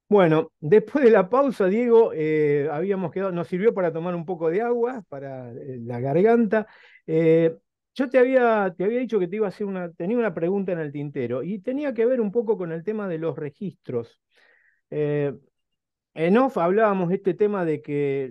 Bueno, después de la pausa, Diego, habíamos quedado, nos sirvió para tomar un poco de agua para la garganta. Eh, yo te había dicho que te iba a hacer tenía una pregunta en el tintero y tenía que ver un poco con el tema de los registros. Eh, en off hablábamos de este tema de que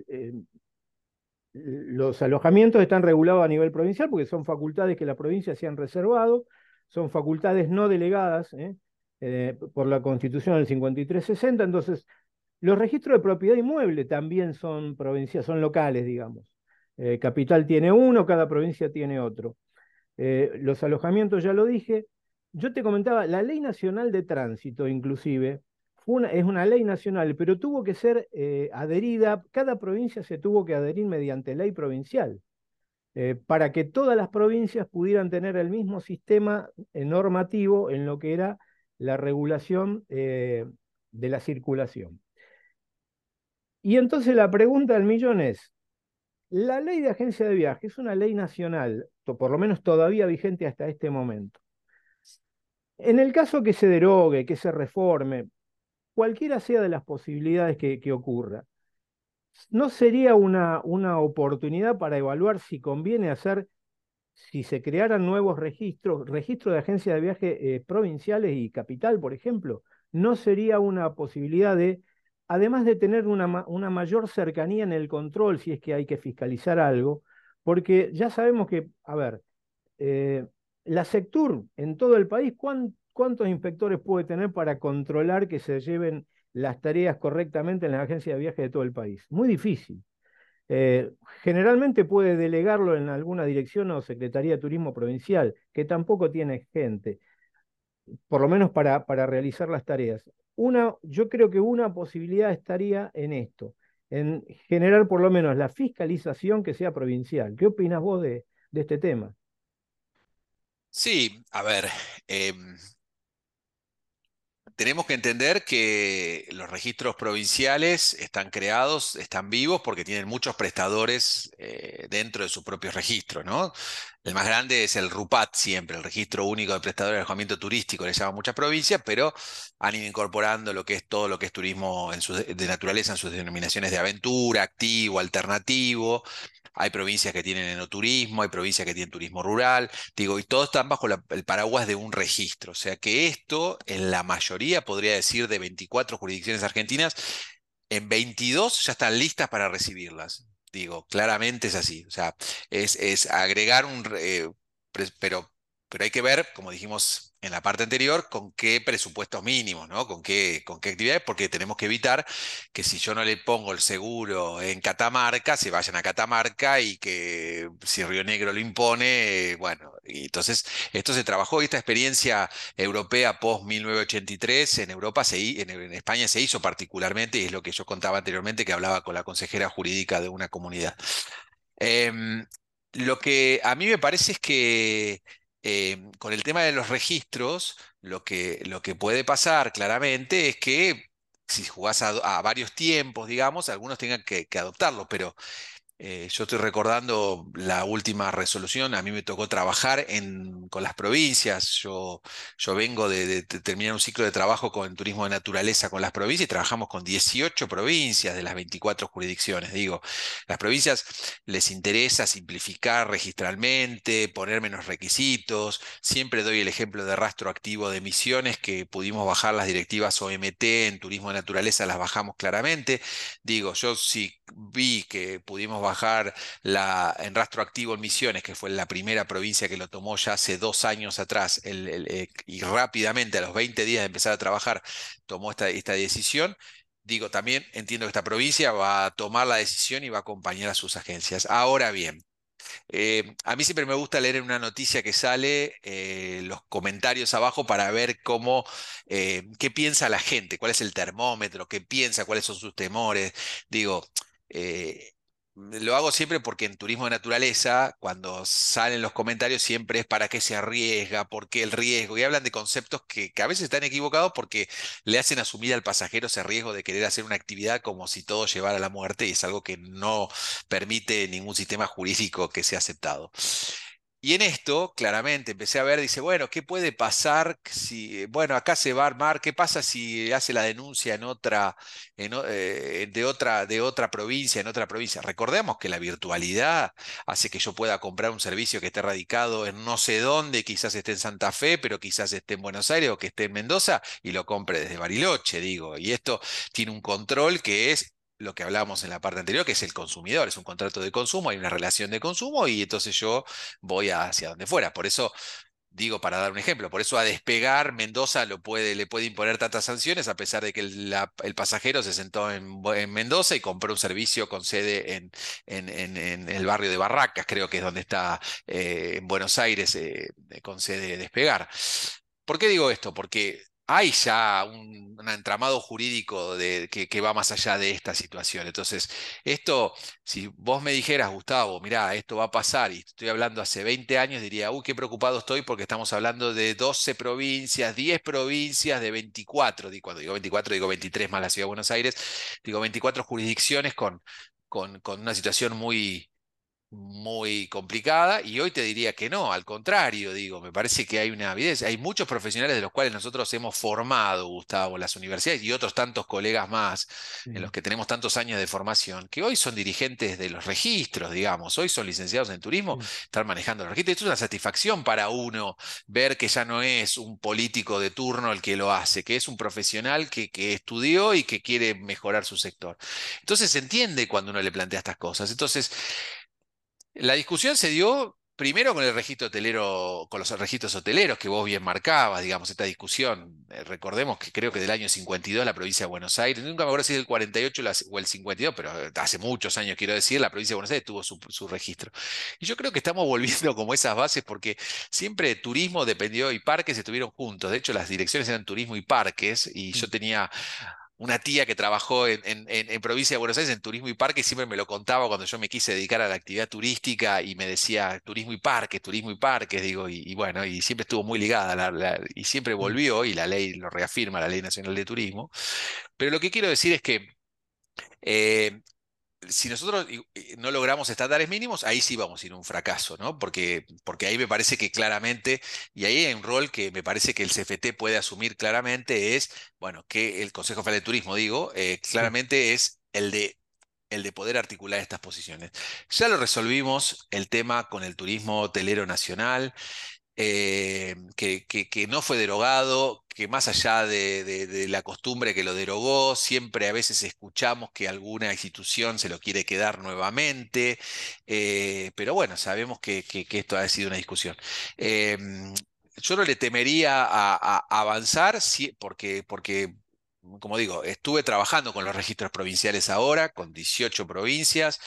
los alojamientos están regulados a nivel provincial porque son facultades que la provincia se han reservado, son facultades no delegadas, por la Constitución del 5360. Entonces los registros de propiedad inmueble también son provincias, son locales, digamos. Capital tiene uno, cada provincia tiene otro. Los alojamientos, ya lo dije. Yo te comentaba, la Ley Nacional de Tránsito, inclusive, es una ley nacional, pero tuvo que ser adherida, cada provincia se tuvo que adherir mediante ley provincial, para que todas las provincias pudieran tener el mismo sistema normativo en lo que era la regulación de la circulación. Y entonces la pregunta del millón es, la ley de agencia de viaje es una ley nacional, por lo menos todavía vigente hasta este momento. En el caso que se derogue, que se reforme, cualquiera sea de las posibilidades que ocurra, ¿no sería una oportunidad para evaluar si conviene hacer, si se crearan nuevos registros, registros de agencias de viaje provinciales y capital, por ejemplo? ¿No sería una posibilidad de, además de tener una mayor cercanía en el control, si es que hay que fiscalizar algo? Porque ya sabemos que, a ver, eh, la Sectur en todo el país, ¿cuántos inspectores puede tener para controlar que se lleven las tareas correctamente en las agencias de viaje de todo el país? Muy difícil. Eh, Generalmente puede delegarlo en alguna dirección o Secretaría de Turismo Provincial, que tampoco tiene gente, por lo menos para realizar las tareas. Yo creo que una posibilidad estaría en esto, en generar por lo menos la fiscalización que sea provincial. ¿Qué opinas vos de este tema? Sí, a ver, tenemos que entender que los registros provinciales están creados, están vivos porque tienen muchos prestadores dentro de sus propios registros, ¿no? El más grande es el RUPAT siempre, el Registro Único de Prestadores de Alojamiento Turístico, le llaman muchas provincias, pero han ido incorporando lo que es todo lo que es turismo de naturaleza en sus denominaciones de aventura, activo, alternativo. Hay provincias que tienen enoturismo, hay provincias que tienen turismo rural. Digo, y todos están bajo el paraguas de un registro. O sea que esto, en la mayoría, podría decir, de 24 jurisdicciones argentinas, en 22 ya están listas para recibirlas. Digo, claramente es así. O sea, es agregar pero, pero hay que ver, como dijimos en la parte anterior, con qué presupuestos mínimos, ¿no? Con qué actividades, porque tenemos que evitar que si yo no le pongo el seguro en Catamarca, se vayan a Catamarca y que si Río Negro lo impone, bueno, y entonces esto se trabajó y esta experiencia europea post 1983 en Europa, en España se hizo particularmente, y es lo que yo contaba anteriormente, que hablaba con la consejera jurídica de una comunidad. Em, lo que a mí me parece es que con el tema de los registros, lo que puede pasar claramente es que si jugás a varios tiempos, digamos, algunos tengan que adoptarlo, pero yo estoy recordando la última resolución, a mí me tocó trabajar con las provincias, yo vengo de terminar un ciclo de trabajo con turismo de naturaleza con las provincias y trabajamos con 18 provincias de las 24 jurisdicciones. Digo, las provincias les interesa simplificar registralmente, poner menos requisitos, siempre doy el ejemplo de rastro activo de emisiones que pudimos bajar las directivas OMT en turismo de naturaleza, las bajamos claramente. Digo, yo sí vi que pudimos bajar en rastro activo en Misiones, que fue la primera provincia que lo tomó ya hace 2 años atrás, y rápidamente, a los 20 días de empezar a trabajar, tomó esta decisión. Digo, también entiendo que esta provincia va a tomar la decisión y va a acompañar a sus agencias. Ahora bien, a mí siempre me gusta leer en una noticia que sale los comentarios abajo para ver qué piensa la gente, cuál es el termómetro, qué piensa, cuáles son sus temores. Digo, eh, lo hago siempre porque en turismo de naturaleza, cuando salen los comentarios, siempre es para qué se arriesga, por qué el riesgo, y hablan de conceptos que a veces están equivocados porque le hacen asumir al pasajero ese riesgo de querer hacer una actividad como si todo llevara a la muerte, y es algo que no permite ningún sistema jurídico que sea aceptado. Y en esto, claramente, empecé a ver, dice, bueno, ¿qué puede pasar si, bueno, acá se va a armar, qué pasa si hace la denuncia en otra, de otra provincia, en otra provincia? Recordemos que la virtualidad hace que yo pueda comprar un servicio que esté radicado en no sé dónde, quizás esté en Santa Fe, pero quizás esté en Buenos Aires o que esté en Mendoza, y lo compre desde Bariloche, digo. Y esto tiene un control que es lo que hablábamos en la parte anterior, que es el consumidor, es un contrato de consumo, hay una relación de consumo y entonces yo voy hacia donde fuera. Por eso digo, para dar un ejemplo, por eso a Despegar Mendoza le puede imponer tantas sanciones a pesar de que el pasajero se sentó en Mendoza y compró un servicio con sede en el barrio de Barracas, creo que es donde está en Buenos Aires, con sede Despegar. ¿Por qué digo esto? Porque hay ya un entramado jurídico que va más allá de esta situación. Entonces, esto, si vos me dijeras, Gustavo, mirá, esto va a pasar, y estoy hablando hace 20 años, diría, uy, qué preocupado estoy porque estamos hablando de 12 provincias, 10 provincias de 24. Cuando digo 24, digo 23 más la Ciudad de Buenos Aires, digo 24 jurisdicciones con una situación muy complicada, y hoy te diría que no, al contrario, digo, me parece que hay una evidencia, hay muchos profesionales de los cuales nosotros hemos formado, Gustavo, en las universidades y otros tantos colegas más, en los Sí, que tenemos tantos años de formación, que hoy son dirigentes de los registros, digamos, hoy son licenciados en turismo, sí, están manejando los registros. Esto es una satisfacción para uno ver que ya no es un político de turno el que lo hace, que es un profesional que estudió y que quiere mejorar su sector. Entonces se entiende cuando uno le plantea estas cosas. Entonces, la discusión se dio primero con el registro hotelero, con los registros hoteleros que vos bien marcabas, digamos, esta discusión. Recordemos que creo que del año 52 la provincia de Buenos Aires, nunca me acuerdo si es el 48 o el 52, pero hace muchos años quiero decir, la provincia de Buenos Aires tuvo su registro. Y yo creo que estamos volviendo como esas bases porque siempre turismo dependió y parques estuvieron juntos. De hecho, las direcciones eran turismo y parques, y yo sí, tenía una tía que trabajó en provincia de Buenos Aires en turismo y parque, siempre me lo contaba cuando yo me quise dedicar a la actividad turística y me decía turismo y parques, digo, y bueno, y siempre estuvo muy ligada, y siempre sí, volvió, y la ley lo reafirma, la Ley Nacional de Turismo. Pero lo que quiero decir es que eh, si nosotros no logramos estándares mínimos, ahí sí vamos a ir a un fracaso, ¿no? Porque ahí me parece que claramente, y ahí hay un rol que me parece que el CFT puede asumir claramente, es, bueno, que el Consejo Federal de Turismo, digo, sí, claramente es el de poder articular estas posiciones. Ya lo resolvimos el tema con el turismo hotelero nacional, que no fue derogado, que más allá de la costumbre que lo derogó, siempre a veces escuchamos que alguna institución se lo quiere quedar nuevamente, pero bueno, sabemos que esto ha sido una discusión. Yo no le temería a avanzar, porque, como digo, estuve trabajando con los registros provinciales ahora, con 18 provincias,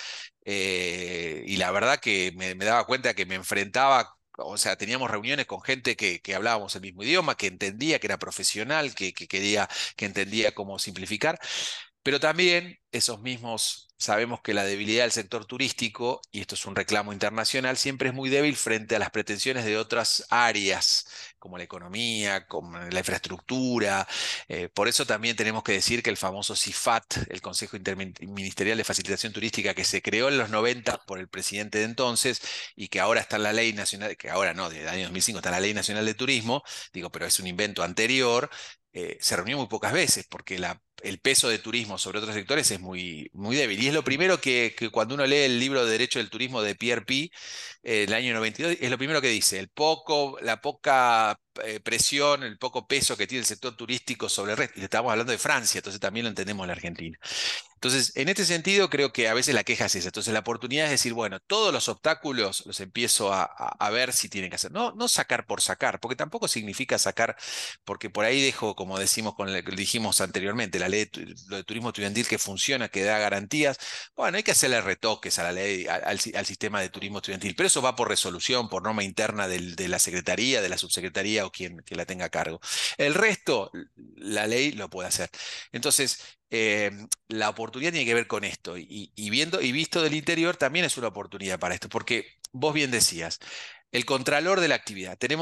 y la verdad que me daba cuenta que me enfrentaba, o sea, teníamos reuniones con gente que hablábamos el mismo idioma, que entendía, que era profesional, que quería, que entendía cómo simplificar. Pero también esos mismos sabemos que la debilidad del sector turístico, y esto es un reclamo internacional, siempre es muy débil frente a las pretensiones de otras áreas, como la economía, como la infraestructura. Por eso también tenemos que decir que el famoso CIFAT, el Consejo Interministerial de Facilitación Turística, que se creó en los 90 por el presidente de entonces y que ahora está en la Ley Nacional, que ahora no, desde el año 2005 está en la Ley Nacional de Turismo, digo, pero es un invento anterior. Se reunió muy pocas veces porque el peso de turismo sobre otros sectores es muy débil. Y es lo sí, primero que cuando uno lee el libro de Derecho del Turismo de Pierre Pi, el año 92, es lo primero que dice, la poca presión, el poco peso que tiene el sector turístico sobre el resto. Y estamos hablando de Francia, entonces también lo entendemos en la Argentina. Entonces, en este sentido, creo que a veces la queja es esa. Entonces, la oportunidad es decir, bueno, todos los obstáculos los empiezo a ver si tienen que hacer. No, no sacar por sacar, porque tampoco significa sacar, porque por ahí dejo, como decimos con lo que dijimos anteriormente, la ley, lo de turismo estudiantil que funciona, que da garantías. Bueno, hay que hacerle retoques a la ley, al sistema de turismo estudiantil, pero eso va por resolución, por norma interna de la secretaría, de la subsecretaría o quien que la tenga a cargo. El resto, la ley lo puede hacer. Entonces, eh, la oportunidad tiene que ver con esto, y viendo y visto del interior también es una oportunidad para esto, porque vos bien decías, el contralor de la actividad. Tenemos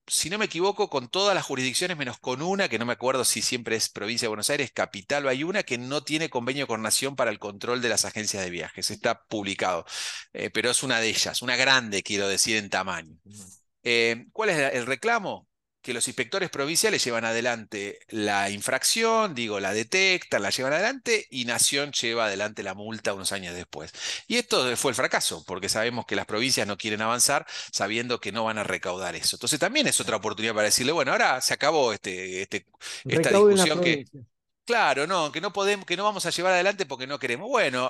si no me equivoco, con todas las jurisdicciones, menos con una, que no me acuerdo si siempre es provincia de Buenos Aires, capital, o hay una que no tiene convenio con Nación para el control de las agencias de viajes. Está publicado. Pero es una de ellas, una grande, quiero decir, en tamaño. ¿Cuál es el reclamo? Que los inspectores provinciales llevan adelante la infracción, digo, la detectan, la llevan adelante y Nación lleva adelante la multa unos años después. Y esto fue el fracaso, porque sabemos que las provincias no quieren avanzar sabiendo que no van a recaudar eso. Entonces también es otra oportunidad para decirle, bueno, ahora se acabó esta Recauden las discusión que, provincias. claro, no, que no podemos, que no vamos a llevar adelante porque no queremos. Bueno,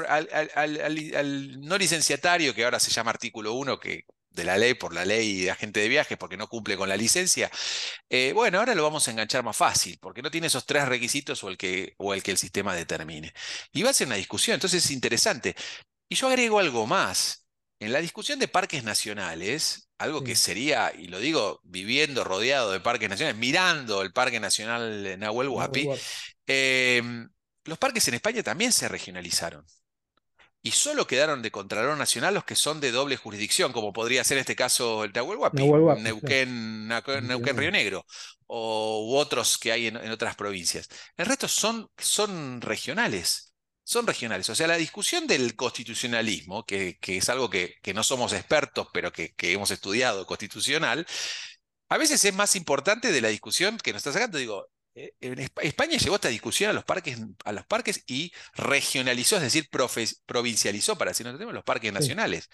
al no licenciatario, que ahora se llama artículo 1 de la ley, por la ley de agente de viajes, porque no cumple con la licencia, bueno, ahora lo vamos a enganchar más fácil, porque no tiene esos tres requisitos o el que el sistema determine. Y va a ser una discusión, entonces es interesante. Y yo agrego algo más. En la discusión de parques nacionales, algo que Sí, sería, y lo digo viviendo rodeado de parques nacionales, mirando el Parque Nacional Nahuel Nahuel Huapi, Huapi. los parques en España también se regionalizaron. Y solo quedaron de Contralor Nacional los que son de doble jurisdicción, como podría ser en este caso el Nahuel Huapi, Nahuel Huapi, claro. Neuquén, Río Negro, u otros que hay en otras provincias. El resto son regionales. Son regionales. O sea, la discusión del constitucionalismo, que es algo que no somos expertos, pero que hemos estudiado constitucional, a veces es más importante de la discusión que nos está sacando. Digo, España llevó esta discusión a los parques y regionalizó, es decir, provincializó, para decir no tenemos los parques Sí. nacionales.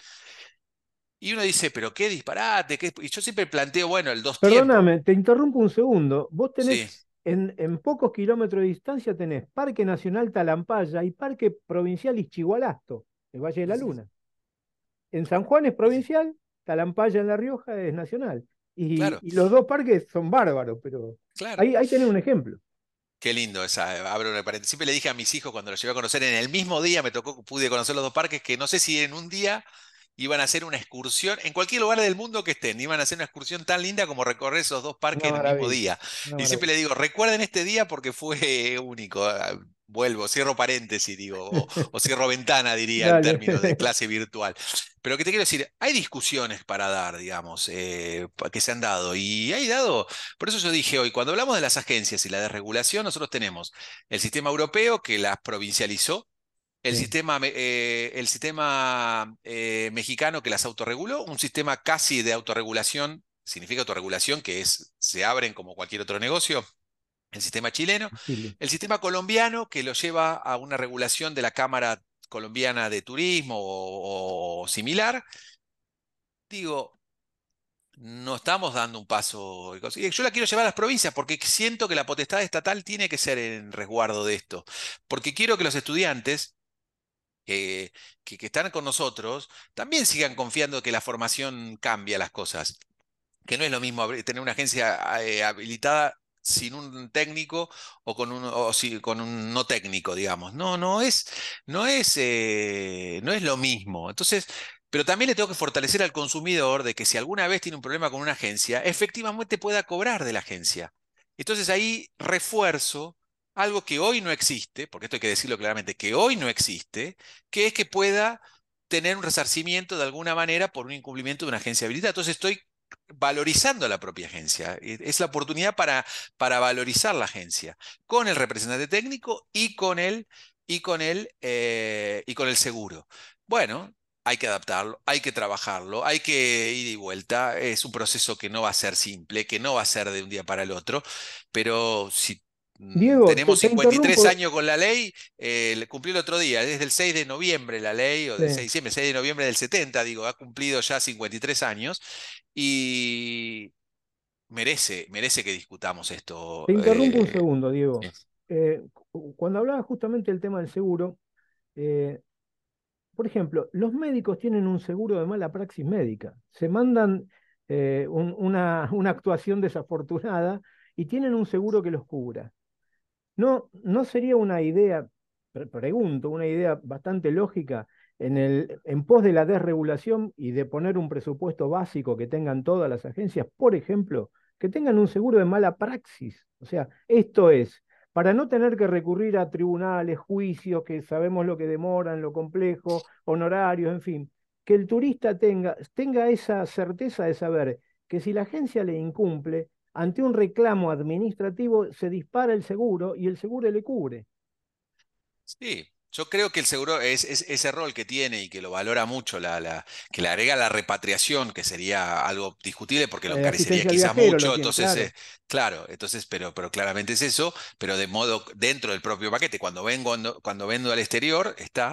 Y uno dice, pero qué disparate, y yo siempre planteo, bueno, el dos tiempos. Perdóname, te interrumpo un segundo. Vos Sí, tenés, en pocos kilómetros de distancia tenés Parque Nacional Talampaya y Parque Provincial Ischigualasto, el Valle de la Luna. En San Juan es provincial, Talampaya en La Rioja es nacional. claro, Y los dos parques son bárbaros, pero claro. ahí tenés un ejemplo. Qué lindo esa, abro una paréntesis. Siempre le dije a mis hijos cuando los llevé a conocer, en el mismo día pude conocer los dos parques, que no sé si en un día iban a hacer una excursión, en cualquier lugar del mundo que estén, iban a hacer una excursión tan linda como recorrer esos dos parques Una en el mismo maravilla, día. una Y siempre le maravilla. digo, recuerden este día porque fue único. Vuelvo, cierro paréntesis, digo, o cierro ventana, diría en Dale. términos de clase virtual. Pero que te quiero decir, hay discusiones para dar, digamos, que se han dado. Y hay dado, por eso yo dije hoy, cuando hablamos de las agencias y la desregulación, nosotros tenemos el sistema europeo que las provincializó, Sí, el sistema mexicano que las autorreguló, un sistema casi de autorregulación, significa autorregulación, que se abren como cualquier otro negocio, el sistema chileno, Chile. el sistema colombiano que lo lleva a una regulación de la Cámara Colombiana de Turismo o similar. Digo, no estamos dando un paso. Y yo la quiero llevar a las provincias porque siento que la potestad estatal tiene que ser en resguardo de esto. Porque quiero que los estudiantes que, que están con nosotros también sigan confiando que la formación cambia las cosas. Que no es lo mismo tener una agencia habilitada sin un técnico con un no técnico, digamos. No, no es lo mismo. Entonces, pero también le tengo que fortalecer al consumidor de que si alguna vez tiene un problema con una agencia, efectivamente pueda cobrar de la agencia. Entonces ahí refuerzo algo que hoy no existe, porque esto hay que decirlo claramente, que hoy no existe, que es que pueda tener un resarcimiento de alguna manera por un incumplimiento de una agencia habilitada. Entonces estoy valorizando a la propia agencia. Es la oportunidad para valorizar la agencia con el representante técnico y con el seguro. Bueno, hay que adaptarlo, hay que trabajarlo, hay que ir y vuelta. Es un proceso que no va a ser simple, que no va a ser de un día para el otro, pero si Diego, tenemos te 53 interrumpo. años con la ley, le cumplió el otro día, desde el 6 de noviembre la ley, o del 6 de Sí. diciembre, 6 de noviembre del 70, digo, ha cumplido ya 53 años y merece que discutamos esto. Te interrumpo un segundo, Sí. Diego. Cuando hablaba justamente del tema del seguro, eh, por ejemplo, los médicos tienen un seguro de mala praxis médica. Se mandan una actuación desafortunada y tienen un seguro que los cubra. ¿No sería una idea, pregunto, una idea bastante lógica en pos de la desregulación y de poner un presupuesto básico que tengan todas las agencias, por ejemplo, que tengan un seguro de mala praxis? O sea, esto es, para no tener que recurrir a tribunales, juicios, que sabemos lo que demoran, lo complejo, honorarios, en fin, que el turista tenga esa certeza de saber que si la agencia le incumple, ante un reclamo administrativo se dispara el seguro y el seguro le cubre. Sí, yo creo que el seguro es ese rol que tiene y que lo valora mucho, que le agrega la repatriación, que sería algo discutible porque lo encarecería Asistencia al quizá viajero lo mucho, tiene, entonces, claro. claro, entonces, pero claramente es eso, pero de modo dentro del propio paquete, cuando vendo al exterior, está.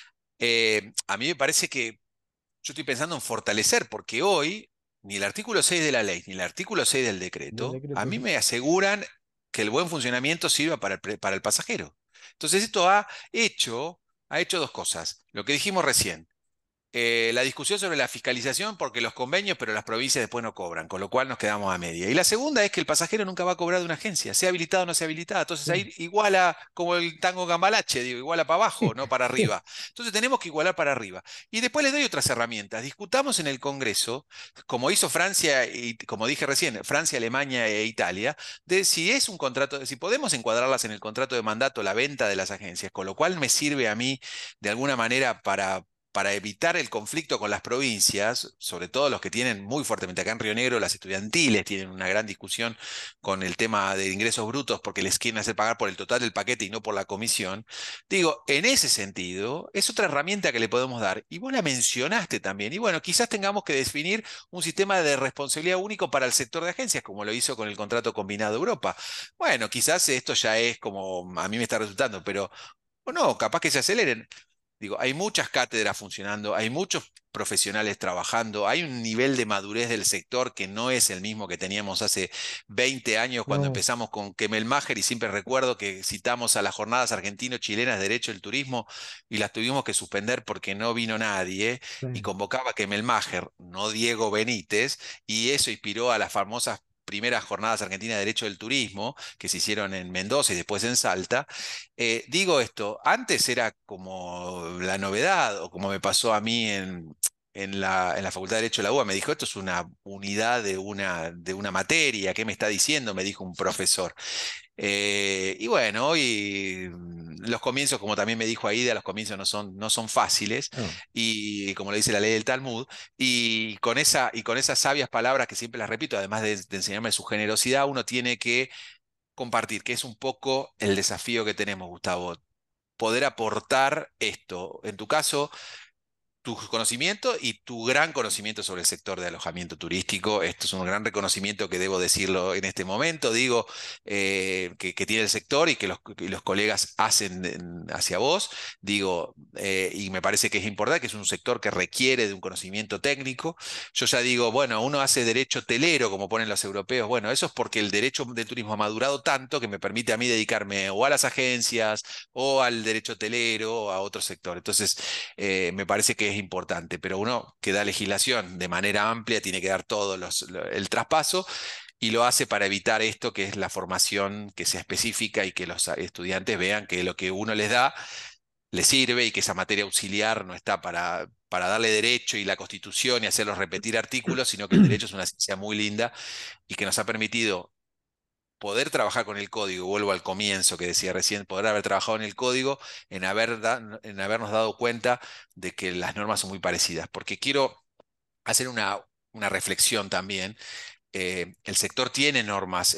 A mí me parece que yo estoy pensando en fortalecer, porque hoy ni el artículo 6 de la ley ni el artículo 6 del Del decreto a decreto, mí sí. me aseguran que el buen funcionamiento sirva para el pasajero. Entonces esto ha hecho dos cosas. Lo que dijimos recién, la discusión sobre la fiscalización, porque los convenios, pero las provincias después no cobran, con lo cual nos quedamos a media. Y la segunda es que el pasajero nunca va a cobrar de una agencia, sea habilitada o no sea habilitada. Entonces Sí, ahí iguala como el tango cambalache, digo, iguala para abajo, no para sí, arriba. Entonces tenemos que igualar para arriba. Y después les doy otras herramientas. Discutamos en el Congreso, como hizo Francia y como dije recién, Francia, Alemania e Italia, de si es un contrato, si podemos encuadrarlas en el contrato de mandato la venta de las agencias, con lo cual me sirve a mí de alguna manera para evitar el conflicto con las provincias, sobre todo los que tienen muy fuertemente acá en Río Negro, las estudiantiles tienen una gran discusión con el tema de ingresos brutos porque les quieren hacer pagar por el total del paquete y no por la comisión. Digo, en ese sentido, es otra herramienta que le podemos dar. Y vos la mencionaste también. Y bueno, quizás tengamos que definir un sistema de responsabilidad único para el sector de agencias, como lo hizo con el contrato combinado Europa. Bueno, quizás esto ya es como a mí me está resultando, pero o no, capaz que se aceleren. Digo, hay muchas cátedras funcionando, hay muchos profesionales trabajando, hay un nivel de madurez del sector que no es el mismo que teníamos hace 20 años cuando no, empezamos con Kemelmacher y siempre recuerdo que citamos a las jornadas argentino-chilenas de Derecho del Turismo y las tuvimos que suspender porque no vino nadie y sí. convocaba a Kemelmacher, no Diego Benítez, y eso inspiró a las famosas primeras jornadas argentinas de Derecho del Turismo que se hicieron en Mendoza y después en Salta. Digo esto, antes era como la novedad, o como me pasó a mí en la Facultad de Derecho de la UBA, me dijo, esto es una unidad de una materia, ¿qué me está diciendo? Me dijo un profesor. Y bueno, hoy los comienzos, como también me dijo Aida, los comienzos no son fáciles, No. y como le dice la ley del Talmud, y con esas sabias palabras que siempre las repito, además de enseñarme su generosidad, uno tiene que compartir, que es un poco el desafío que tenemos, Gustavo, poder aportar esto. En tu caso, tu conocimiento y tu gran conocimiento sobre el sector de alojamiento turístico. Esto es un gran reconocimiento que debo decirlo en este momento, digo, que tiene el sector y que los colegas hacen hacia vos, digo, y me parece que es importante, que es un sector que requiere de un conocimiento técnico. Yo ya digo, bueno, uno hace derecho hotelero, como ponen los europeos, bueno, eso es porque el derecho del turismo ha madurado tanto que me permite a mí dedicarme o a las agencias o al derecho hotelero o a otro sector. Entonces, me parece que es importante, pero uno que da legislación de manera amplia tiene que dar todo el traspaso y lo hace para evitar esto que es la formación que sea específica y que los estudiantes vean que lo que uno les da les sirve y que esa materia auxiliar no está para darle derecho y la constitución y hacerlos repetir artículos, sino que el derecho es una ciencia muy linda y que nos ha permitido poder trabajar con el código, vuelvo al comienzo que decía recién, poder haber trabajado en el código, en habernos dado cuenta de que las normas son muy parecidas. Porque quiero hacer una reflexión también. El sector tiene normas,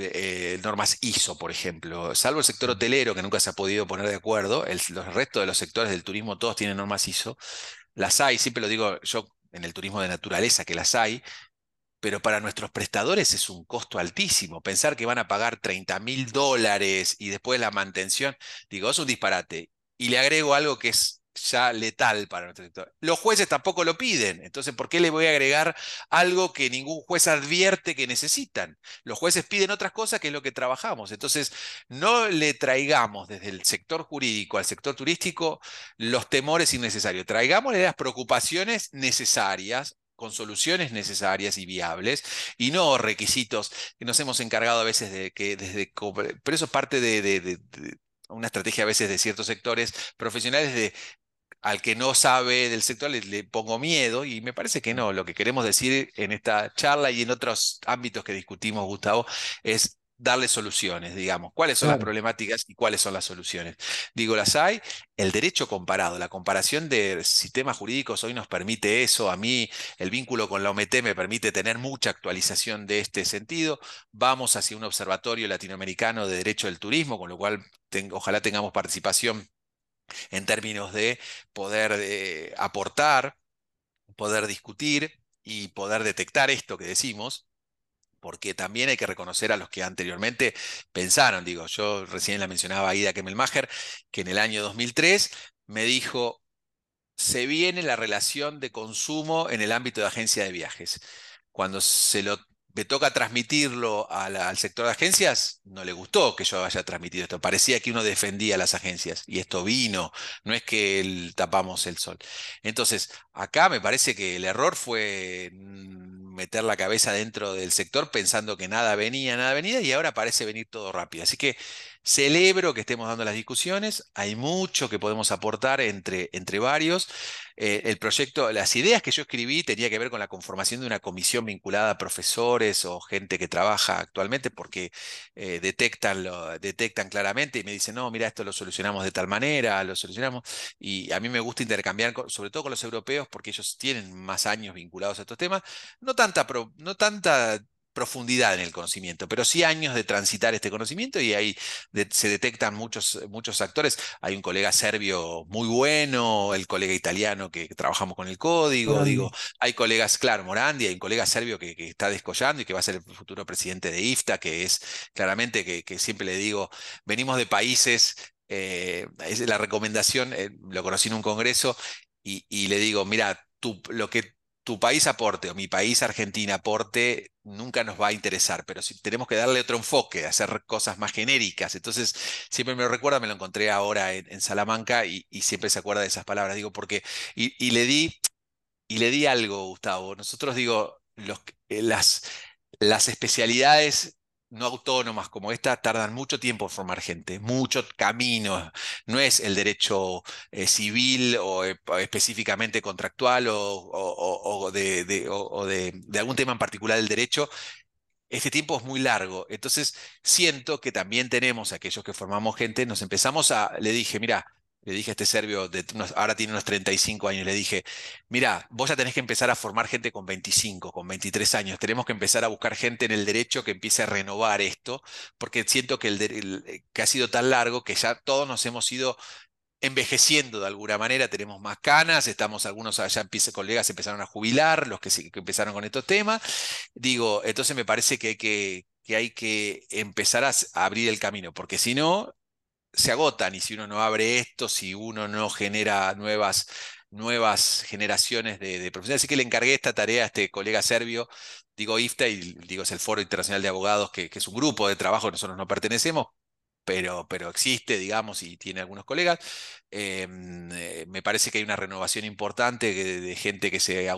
normas ISO, por ejemplo, salvo el sector Sí. hotelero, que nunca se ha podido poner de acuerdo, los restos de los sectores del turismo todos tienen normas ISO. Las hay, siempre lo digo yo en el turismo de naturaleza, que las hay, pero para nuestros prestadores es un costo altísimo. Pensar que van a pagar $30.000 y después la mantención, digo, es un disparate. Y le agrego algo que es ya letal para nuestro sector. Los jueces tampoco lo piden, entonces, ¿por qué le voy a agregar algo que ningún juez advierte que necesitan? Los jueces piden otras cosas que es lo que trabajamos. Entonces, no le traigamos desde el sector jurídico al sector turístico los temores innecesarios. Traigámosle las preocupaciones necesarias con soluciones necesarias y viables y no requisitos que nos hemos encargado a veces de que pero eso es parte de una estrategia a veces de ciertos sectores profesionales de al que no sabe del sector le pongo miedo y me parece que no. Lo que queremos decir en esta charla y en otros ámbitos que discutimos, Gustavo, es darle soluciones, digamos. ¿Cuáles son las Claro. problemáticas y cuáles son las soluciones? Digo, las hay. El derecho comparado, la comparación de sistemas jurídicos hoy nos permite eso. A mí el vínculo con la OMT me permite tener mucha actualización de este sentido. Vamos hacia un observatorio latinoamericano de derecho del turismo, con lo cual ojalá tengamos participación en términos de poder aportar, poder discutir y poder detectar esto que decimos, porque también hay que reconocer a los que anteriormente pensaron. Digo, yo recién la mencionaba a Ida Kemmelmacher, que en el año 2003 me dijo, se viene la relación de consumo en el ámbito de agencia de viajes. Cuando me toca transmitirlo al sector de agencias, no le gustó que yo haya transmitido esto. Parecía que uno defendía a las agencias y esto vino, no es que tapamos el sol. Entonces, acá me parece que el error fue meter la cabeza dentro del sector pensando que nada venía y ahora parece venir todo rápido. Así que celebro que estemos dando las discusiones, hay mucho que podemos aportar entre varios. El proyecto, las ideas que yo escribí tenía que ver con la conformación de una comisión vinculada a profesores o gente que trabaja actualmente porque detectan claramente y me dicen, no, mira, esto lo solucionamos de tal manera, lo solucionamos. Y a mí me gusta intercambiar, sobre todo con los europeos, porque ellos tienen más años vinculados a estos temas. No tanta profundidad en el conocimiento, pero sí años de transitar este conocimiento y ahí se detectan muchos actores. Hay un colega serbio muy bueno, el colega italiano que trabajamos con el código, Morandi. digo, hay colegas, claro, Morandi, hay un colega serbio que está descollando y que va a ser el futuro presidente de IFTA, que es claramente que siempre le digo, venimos de países, es la recomendación, lo conocí en un congreso y le digo, mira, lo que tu país aporte o mi país, Argentina, aporte, nunca nos va a interesar, pero si tenemos que darle otro enfoque, hacer cosas más genéricas. Entonces, siempre me lo recuerda, me lo encontré ahora en Salamanca y siempre se acuerda de esas palabras, digo, porque, y le di algo, Gustavo. Nosotros digo, las especialidades no autónomas como esta tardan mucho tiempo en formar gente, mucho camino. No es el derecho civil o específicamente contractual o de algún tema en particular del derecho. Este tiempo es muy largo, entonces siento que también tenemos, aquellos que formamos gente, nos empezamos le dije, mira, le dije a este serbio, ahora tiene unos 35 años, le dije, mira, vos ya tenés que empezar a formar gente con 25, con 23 años, tenemos que empezar a buscar gente en el derecho que empiece a renovar esto, porque siento que, que ha sido tan largo que ya todos nos hemos ido envejeciendo de alguna manera, tenemos más canas, algunos allá colegas empezaron a jubilar, los que empezaron con estos temas. Digo, entonces me parece que hay que empezar a abrir el camino, porque si no, se agotan y si uno no abre esto, si uno no genera nuevas generaciones de profesionales. Así que le encargué esta tarea a este colega serbio, digo IFTA, y digo es el Foro Internacional de Abogados, que es un grupo de trabajo, nosotros no pertenecemos, pero existe, digamos, y tiene algunos colegas. Me parece que hay una renovación importante de gente que se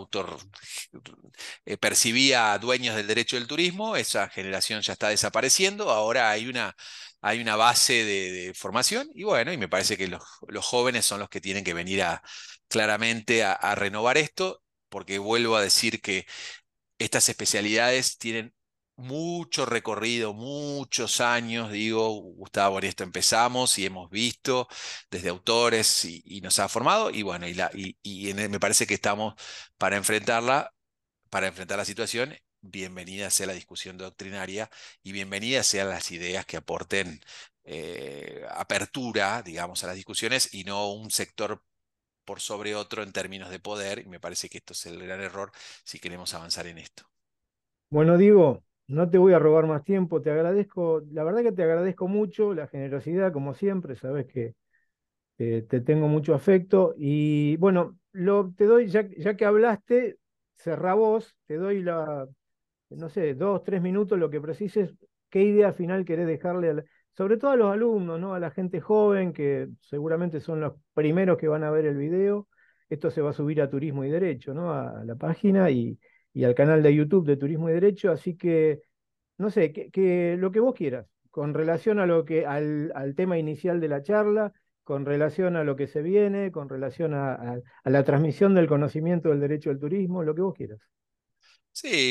percibía dueños del derecho del turismo, esa generación ya está desapareciendo, ahora hay una base de formación y bueno, y me parece que los jóvenes son los que tienen que venir claramente a renovar esto, porque vuelvo a decir que estas especialidades tienen mucho recorrido, muchos años, digo, Gustavo, en esto empezamos y hemos visto desde autores y nos ha formado y bueno, me parece que estamos para enfrentar la situación. Bienvenida sea la discusión doctrinaria y bienvenidas sean las ideas que aporten apertura, digamos, a las discusiones y no un sector por sobre otro en términos de poder. Y me parece que esto es el gran error si queremos avanzar en esto. Bueno, Diego, no te voy a robar más tiempo, te agradezco, la verdad que te agradezco mucho la generosidad, como siempre, sabes que te tengo mucho afecto y bueno, te doy, ya que hablaste, cerrá vos, te doy no sé, 2, 3 minutos, lo que precises, qué idea final querés dejarle, sobre todo a los alumnos, ¿no? A la gente joven, que seguramente son los primeros que van a ver el video. Esto se va a subir a Turismo y Derecho, ¿no? A la página y al canal de YouTube de Turismo y Derecho, así que, no sé, lo que vos quieras, con relación a al tema inicial de la charla, con relación a lo que se viene, con relación a la transmisión del conocimiento del derecho al turismo, lo que vos quieras. Sí,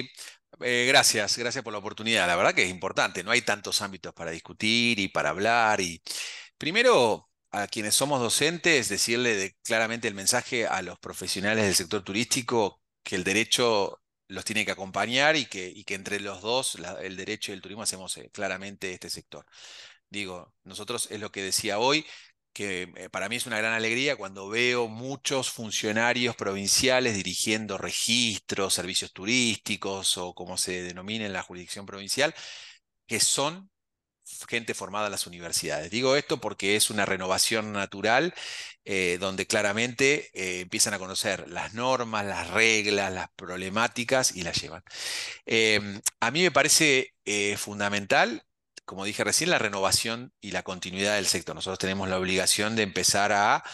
Gracias por la oportunidad. La verdad que es importante, no hay tantos ámbitos para discutir y para hablar. Y primero, a quienes somos docentes, decirle claramente el mensaje a los profesionales del sector turístico que el derecho los tiene que acompañar y que entre los dos, el derecho y el turismo, hacemos claramente este sector. Digo, nosotros es lo que decía hoy, que para mí es una gran alegría cuando veo muchos funcionarios provinciales dirigiendo registros, servicios turísticos o como se denomina en la jurisdicción provincial, que son gente formada en las universidades. Digo esto porque es una renovación natural donde claramente empiezan a conocer las normas, las reglas, las problemáticas y las llevan. A mí me parece fundamental, como dije recién, la renovación y la continuidad del sector. Nosotros tenemos la obligación de empezar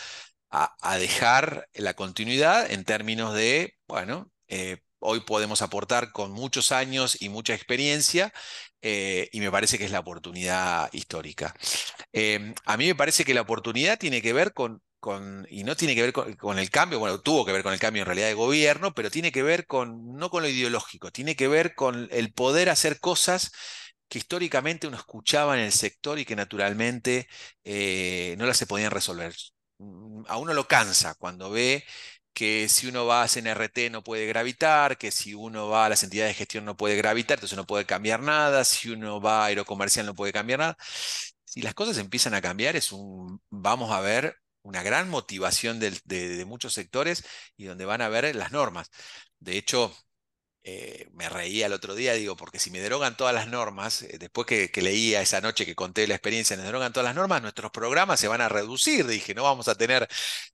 a dejar la continuidad en términos de, bueno, hoy podemos aportar con muchos años y mucha experiencia, y me parece que es la oportunidad histórica. A mí me parece que la oportunidad tiene que ver y no tiene que ver con el cambio, bueno, tuvo que ver con el cambio en realidad de gobierno, pero tiene que ver no con lo ideológico, tiene que ver con el poder hacer cosas que históricamente uno escuchaba en el sector y que naturalmente no las se podían resolver. A uno lo cansa cuando ve que si uno va a CNRT no puede gravitar, que si uno va a las entidades de gestión no puede gravitar, entonces no puede cambiar nada, si uno va a aerocomercial no puede cambiar nada. Si las cosas empiezan a cambiar, vamos a ver una gran motivación de muchos sectores y donde van a ver las normas. De hecho, me reía el otro día, digo, porque si me derogan todas las normas, después que leía esa noche que conté la experiencia, nos derogan todas las normas, nuestros programas se van a reducir. Dije, no vamos a tener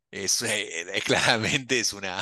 claramente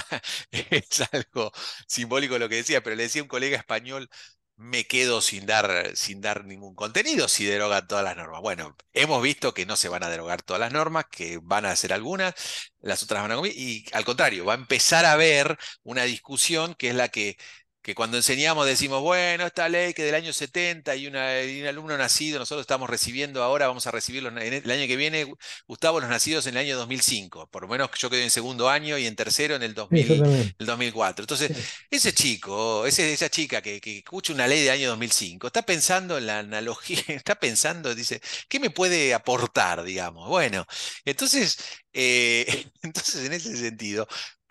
es algo simbólico lo que decía, pero le decía a un colega español, me quedo sin dar ningún contenido si derogan todas las normas. Bueno, hemos visto que no se van a derogar todas las normas, que van a hacer algunas, las otras van a comer, y al contrario, va a empezar a haber una discusión que es la que cuando enseñamos decimos, bueno, esta ley que del año 70 y un alumno nacido, nosotros estamos recibiendo ahora, vamos a recibirlo en el año que viene, Gustavo, los nacidos en el año 2005, por lo menos yo quedé en segundo año y en tercero en Sí, yo también. el 2004. Entonces, Sí. ese chico, esa chica que escucha una ley del año 2005, está pensando en la analogía, está pensando, dice, ¿qué me puede aportar, digamos? Bueno, entonces, entonces en ese sentido,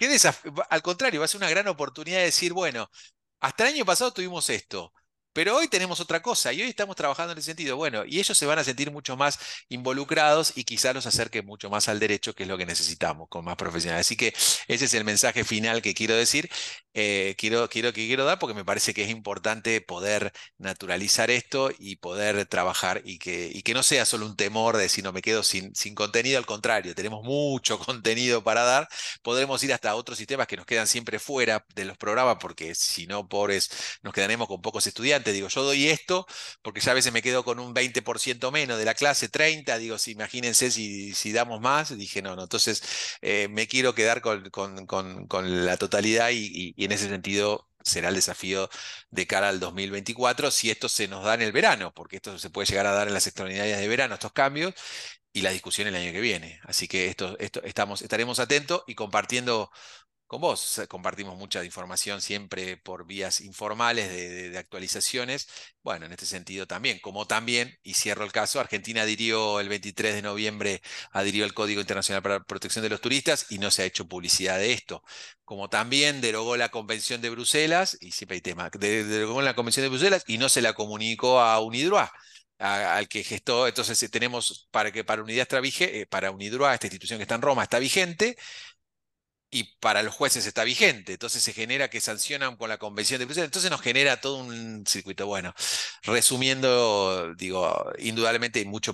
al contrario, va a ser una gran oportunidad de decir, bueno, hasta el año pasado tuvimos esto, pero hoy tenemos otra cosa y hoy estamos trabajando en ese sentido. Bueno, y ellos se van a sentir mucho más involucrados y quizá los acerque mucho más al derecho, que es lo que necesitamos, con más profesionales. Así que ese es el mensaje final que quiero decir, quiero dar, porque me parece que es importante poder naturalizar esto y poder trabajar y que no sea solo un temor de si no me quedo sin contenido, al contrario, tenemos mucho contenido para dar, podremos ir hasta otros sistemas que nos quedan siempre fuera de los programas, porque si no, pobres, nos quedaremos con pocos estudiantes. Digo, yo doy esto porque ya a veces me quedo con un 20% menos de la clase, 30, digo, si, imagínense si damos más. Dije, no, no, entonces me quiero quedar con la totalidad y en ese sentido será el desafío de cara al 2024, si esto se nos da en el verano, porque esto se puede llegar a dar en las extraordinarias de verano, estos cambios, y la discusión el año que viene. Así que estaremos atentos y compartiendo con vos. Compartimos mucha información siempre por vías informales de actualizaciones. Bueno, en este sentido también, como también, y cierro el caso, Argentina adhirió el 23 de noviembre, adhirió el Código Internacional para la Protección de los Turistas y no se ha hecho publicidad de esto. Como también derogó la Convención de Bruselas, y siempre hay tema, derogó la Convención de Bruselas y no se la comunicó a UNIDROIT, al que gestó. Entonces tenemos para Unidad para UNIDROIT, esta institución que está en Roma, está vigente, y para los jueces está vigente. Entonces se genera que sancionan con la Convención de Bruselas. Entonces nos genera todo un circuito. Bueno, resumiendo, digo, indudablemente hay mucho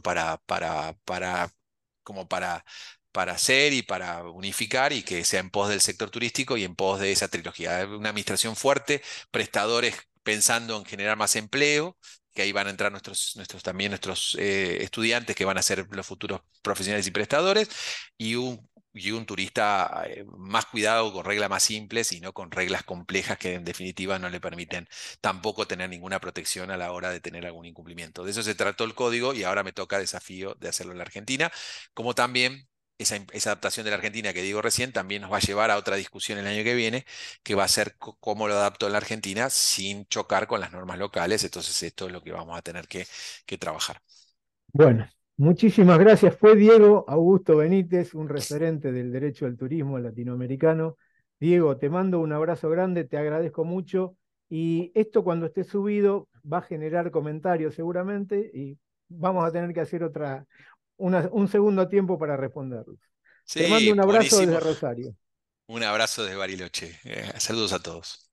como para hacer y para unificar y que sea en pos del sector turístico y en pos de esa trilogía. Una administración fuerte, prestadores pensando en generar más empleo, que ahí van a entrar también nuestros estudiantes que van a ser los futuros profesionales y prestadores, y un turista más cuidado, con reglas más simples y no con reglas complejas que en definitiva no le permiten tampoco tener ninguna protección a la hora de tener algún incumplimiento. De eso se trató el código y ahora me toca desafío de hacerlo en la Argentina, como también esa adaptación de la Argentina que digo recién también nos va a llevar a otra discusión el año que viene, que va a ser cómo lo adapto en la Argentina sin chocar con las normas locales. Entonces esto es lo que vamos a tener que trabajar. Bueno, muchísimas gracias. Fue Diego Augusto Benítez, un referente del derecho al turismo latinoamericano. Diego, te mando un abrazo grande, te agradezco mucho. Y esto cuando esté subido va a generar comentarios seguramente y vamos a tener que hacer un segundo tiempo para responderlos. Te mando Sí, un abrazo desde buenísimo. Rosario. Un abrazo desde Bariloche. Saludos a todos.